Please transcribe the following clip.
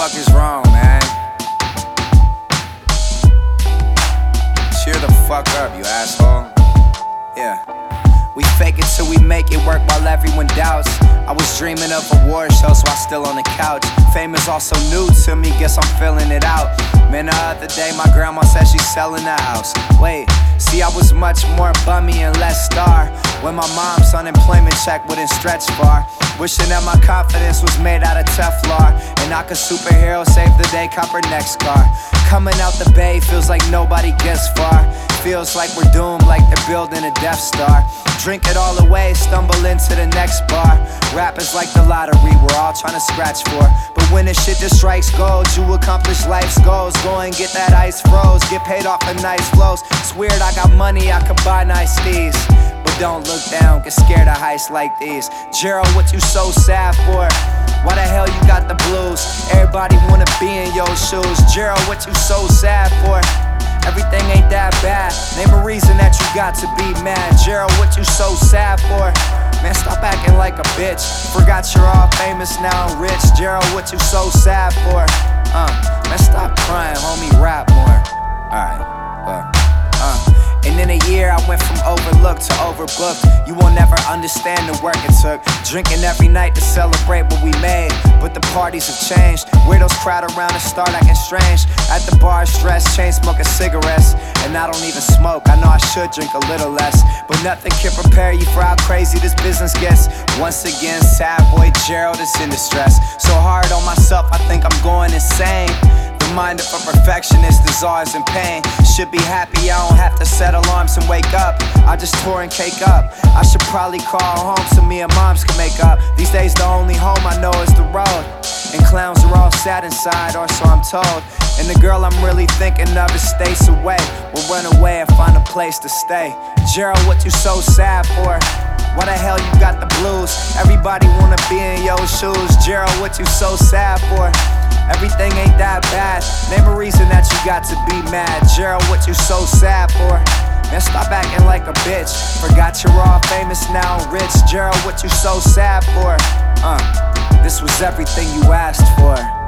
fuck is wrong, man? Cheer the fuck up, you asshole. Yeah. We fake it till we make it work while everyone doubts. I was dreaming of award shows, so I'm still on the couch. Fame is also new to me, guess I'm feeling it out. Man, the other day my grandma said she's selling the house. Wait, see, I was much more bummy and less star when my mom's unemployment check wouldn't stretch far. Wishing that my confidence was made out of Teflon and I could superhero save the day, cop her next car. Coming out the bay feels like nobody gets far. Feels like we're doomed, like they're building a Death Star. Drink it all away, stumble into the next bar. Rap is like the lottery, we're all trying to scratch for. But when the shit just strikes gold, you accomplish life's goals. Go and get that ice froze, get paid off of nice flows. It's weird, I got money, I could buy nice steez. But don't look down, get scared of heights like these. Gerald, what you so sad for? Why the hell you got the blues? Everybody wanna be in your shoes. Gerald, what you so sad for? Everything ain't that bad. Name a reason that you got to be mad. Gerald, what you so sad for? Man, stop acting like a bitch. Forgot you're all famous, now I'm rich. Gerald, what you so sad for? Man, stop crying, homie, rap more. Alright, well, And in a year I went from overlooked to overbooked. You will never understand the work it took. Drinking every night to celebrate what we made, but the parties have changed. Weirdos crowd around and start acting strange. At the bar stressed, chain smoking cigarettes. And I don't even smoke, I know I should drink a little less. But nothing can prepare you for how crazy this business gets. Once again, sad boy Gerald is in distress. So hard on myself, I think I'm going insane. The mind of a perfectionist is always in pain. Should be happy I don't have to set alarms and wake up. I just tore and cake up. I should probably call home so me and moms can make up. These days the only home I know is the road. And clowns are all sad inside, or so I'm told. And the girl I'm really thinking of is stays away. We'll run away and find a place to stay. Gerald, what you so sad for? Why the hell you got the blues? Everybody wanna be in your shoes. Gerald, what you so sad for? Everything ain't that bad. Name a reason that you got to be mad. Gerald, what you so sad for? Man, stop acting like a bitch. Forgot you're all famous, now I'm rich. Gerald, what you so sad for? This was everything you asked for.